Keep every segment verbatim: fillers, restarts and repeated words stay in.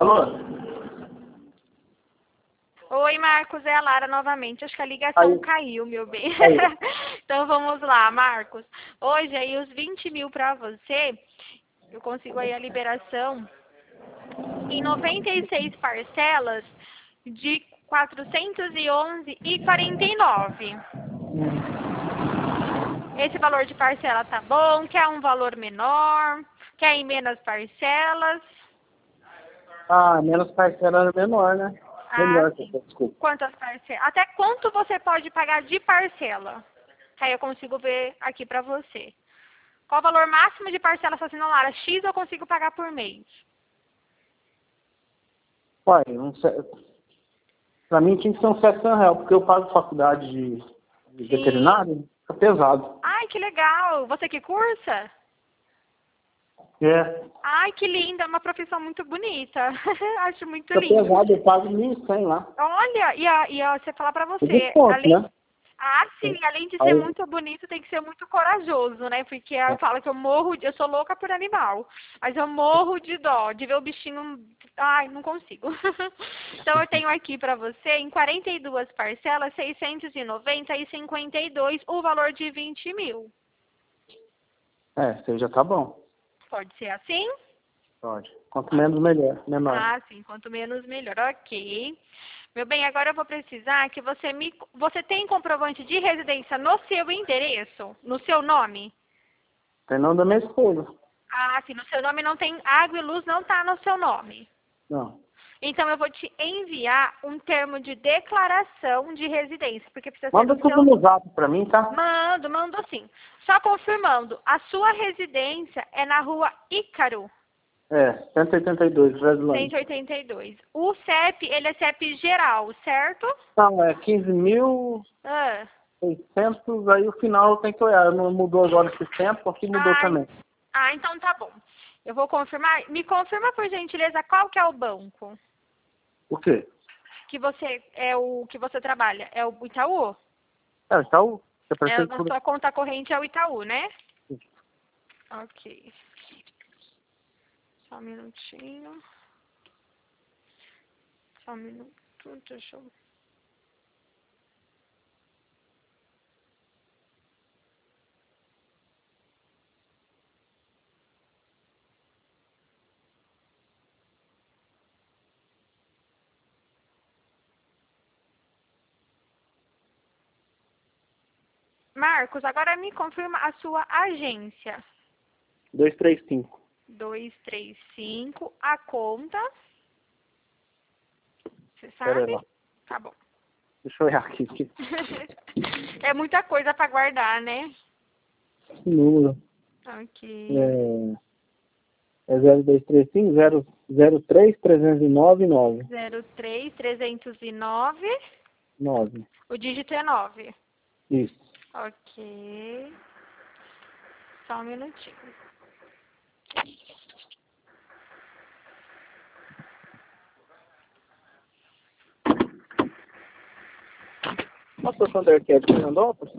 Alô? Oi, Marcos, é a Lara novamente. Acho que a ligação Aí. caiu, meu bem. Aí. Então vamos lá, Marcos. Hoje aí os vinte mil para você, eu consigo aí a liberação em noventa e seis parcelas de quatrocentos e onze reais e quarenta e nove centavos. Esse valor de parcela tá bom? Quer um valor menor? Quer em menos parcelas? Ah, menos parcela é menor, né? Ah, Melhor, sim. desculpa. Quantas parcelas? Até quanto você pode pagar de parcela? Aí eu consigo ver aqui pra você. Qual o valor máximo de parcela só na Lara? X eu consigo pagar por mês. Olha, um, se- pra mim tinha que ser uns setecentos reais, porque eu pago faculdade de, de Sim. veterinário, fica pesado. Ai, que legal. Você que cursa? É, Ai, que linda. É uma profissão muito bonita. Acho muito fica lindo. pesado, eu pago mil e cem lá. Olha, e, a, e a, você falar pra E você, desconto, além... né? Ah, sim, além de ser Aí, muito bonito, tem que ser muito corajoso, né? Porque eu falo que eu morro, de, eu sou louca por animal, mas eu morro de dó, de ver o bichinho, ai, não consigo. Então eu tenho aqui pra você, em quarenta e duas parcelas, seiscentos e noventa e cinquenta e dois, o valor de vinte mil. é, você já tá bom. Pode ser assim? Pode. Quanto menos, melhor. Menor. Ah, sim, quanto menos melhor, ok. Meu bem, agora eu vou precisar que você me... Você tem comprovante de residência no seu endereço? No seu nome? Tem nome da minha esposa. Ah, sim, no seu nome não tem... Água e luz não tá no seu nome. Não. Então eu vou te enviar um termo de declaração de residência, porque precisa ser Manda no tudo seu... no zap pra mim, tá? Mando, mando sim. Só confirmando, a sua residência é na rua Ícaro, É, cento e oitenta e dois, cento Redline. e oitenta e dois. O C E P, ele é C E P geral, certo? Não, é quinze mil Ah. e seiscentos, aí o final tem que olhar. Não mudou agora esse tempo, aqui mudou Ah, também. ah, então tá bom. Eu vou confirmar. Me confirma, por gentileza, qual que é o banco O quê? que você é o que você trabalha? É o Itaú? É, Itaú. Você É, precisa na tudo. sua conta corrente é o Itaú, né? Ok. Só um minutinho. Só um minuto. Deixa eu... Marcos, agora me confirma a sua agência. dois três cinco. dois três cinco, a conta. Você Pera aí sabe? lá. Tá bom. Deixa eu olhar aqui. Que É muita coisa pra guardar, né? número. Ok. É, é zero dois três cinco, zero três trezentos e nove nove. zero três trezentos e nove. nove. O dígito é nove. Isso. Ok. Só um minutinho. Nossa, Sander, que é de Fernandópolis?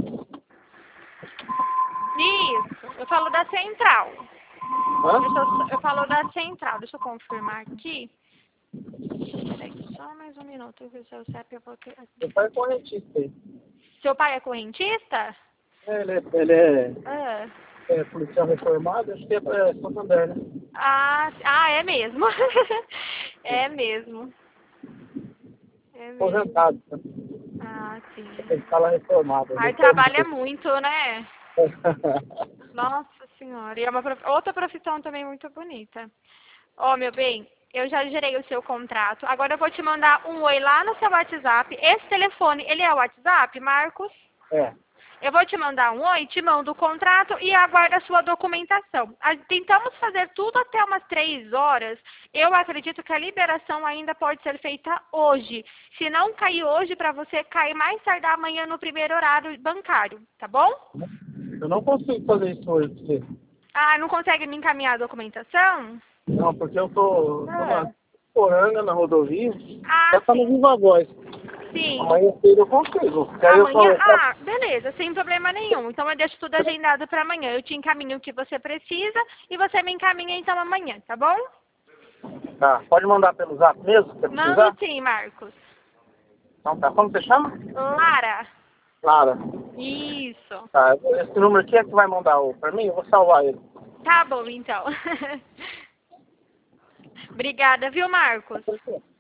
Isso. Eu falo da central. Hã? Deixa eu, eu falo da central. Deixa eu confirmar aqui. Peraí, só mais um minuto. Que o seu C E P eu vou ter... Meu pai é correntista aí. Seu pai é correntista? É, ele é, ele é, Ah. é policial reformado, acho que é, é Santander, né? Ah, ah, é mesmo. É mesmo. É mesmo. Aposentado, né? Ah, sim. Ele fala reformado. Ai, Reformado. trabalha muito, né? Nossa senhora. E é uma prof... outra profissão também muito bonita. Ó, meu bem, eu já gerei o seu contrato. Agora eu vou te mandar um oi lá no seu WhatsApp. Esse telefone, ele é o WhatsApp, Marcos? É. Eu vou te mandar um oi, te mando o contrato e aguardo a sua documentação. A- Tentamos fazer tudo até umas três horas. Eu acredito que a liberação ainda pode ser feita hoje. Se não cair hoje para você, cai mais tarde amanhã no primeiro horário bancário, tá bom? Eu não consigo fazer isso hoje pra você. Ah, não consegue me encaminhar a documentação? Não, porque eu tô, tô Ah, na Poranga, na rodovia. ah Já tá no sim. Viva Voz. Sim. Amanhã cedo eu consigo. Porque aí eu Amanhã? tô... Ah, beleza, sem problema nenhum. Então eu deixo tudo agendado para amanhã. Eu te encaminho o que você precisa e você me encaminha então amanhã, tá bom? Tá, pode mandar pelo zap mesmo, se você Mando precisar? sim, Marcos. Então tá, como você chama? Lara. Lara. Isso. Tá, esse número aqui é que vai mandar o pra mim? Eu vou salvar ele. Tá bom, então. Obrigada, viu, Marcos?